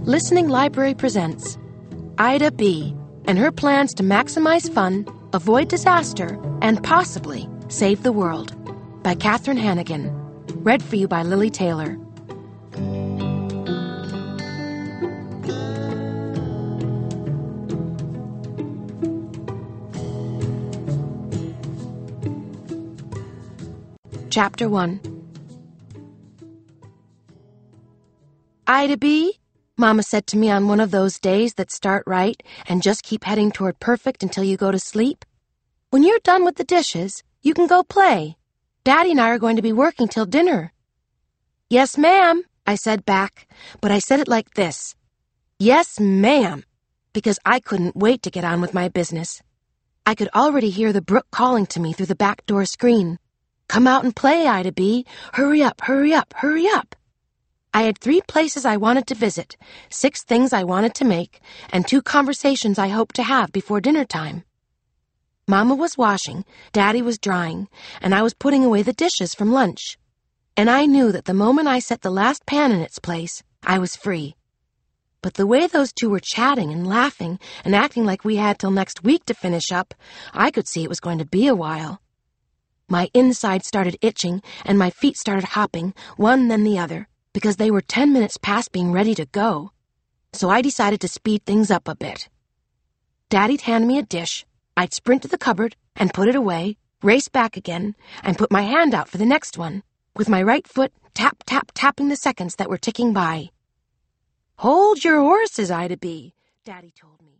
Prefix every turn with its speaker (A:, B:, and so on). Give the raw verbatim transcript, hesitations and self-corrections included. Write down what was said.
A: Listening Library presents Ida B. and her plans to maximize fun, avoid disaster, and possibly save the world by Catherine Hannigan. Read for you by Lily Taylor. Chapter one. Ida B., Mama said to me on one of those days that start right and just keep heading toward perfect until you go to sleep, when you're done with the dishes, you can go play. Daddy and I are going to be working till dinner. Yes, ma'am, I said back, but I said it like this. Yes, ma'am, because I couldn't wait to get on with my business. I could already hear the brook calling to me through the back door screen. Come out and play, Ida B. Hurry up, hurry up, hurry up. I had three places I wanted to visit, six things I wanted to make, and two conversations I hoped to have before dinner time. Mama was washing, Daddy was drying, and I was putting away the dishes from lunch. And I knew that the moment I set the last pan in its place, I was free. But the way those two were chatting and laughing and acting like we had till next week to finish up, I could see it was going to be a while. My inside started itching and my feet started hopping, one then the other, because they were ten minutes past being ready to go. So I decided to speed things up a bit. Daddy'd hand me a dish, I'd sprint to the cupboard and put it away, race back again, and put my hand out for the next one, with my right foot tap, tap, tapping the seconds that were ticking by. Hold your horses, Ida B., Daddy told me.